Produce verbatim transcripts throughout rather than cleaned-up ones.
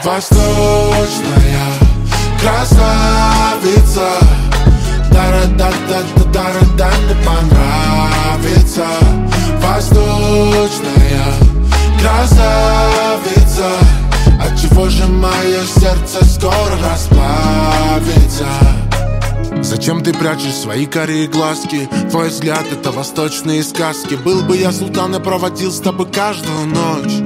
Восточная красавица, да-да-да-да-да-да, мне понравится. Восточная красавица, отчего же мое сердце скоро расплавится? Зачем ты прячешь свои карие глазки? Твой взгляд — это восточные сказки. Был бы я султан и проводил с тобой каждую ночь.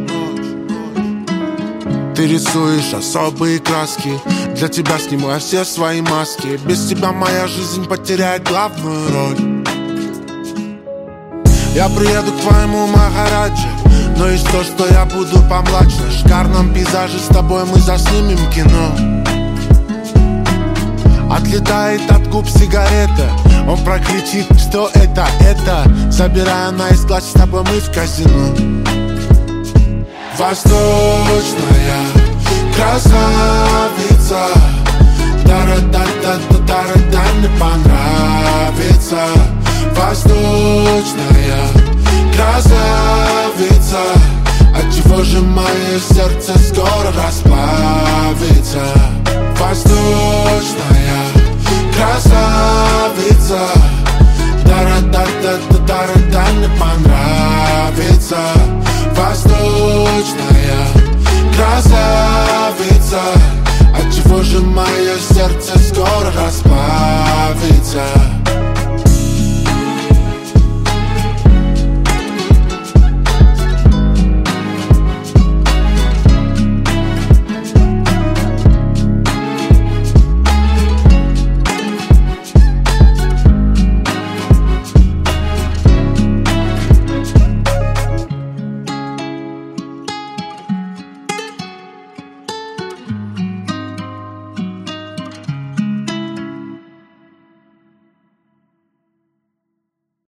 Ты рисуешь особые краски, для тебя сниму я все свои маски. Без тебя моя жизнь потеряет главную роль. Я приеду к твоему Махараджи, но и что, что я буду помладше. В шикарном пейзаже с тобой мы заснимем кино. Отлетает от губ сигарета, он прокричит, что это, это. Забирая наискось, с тобой мы в казино. Восточная красавица, да-да-да-да-да-да, мне понравится. Восточная красавица, отчего же мое сердце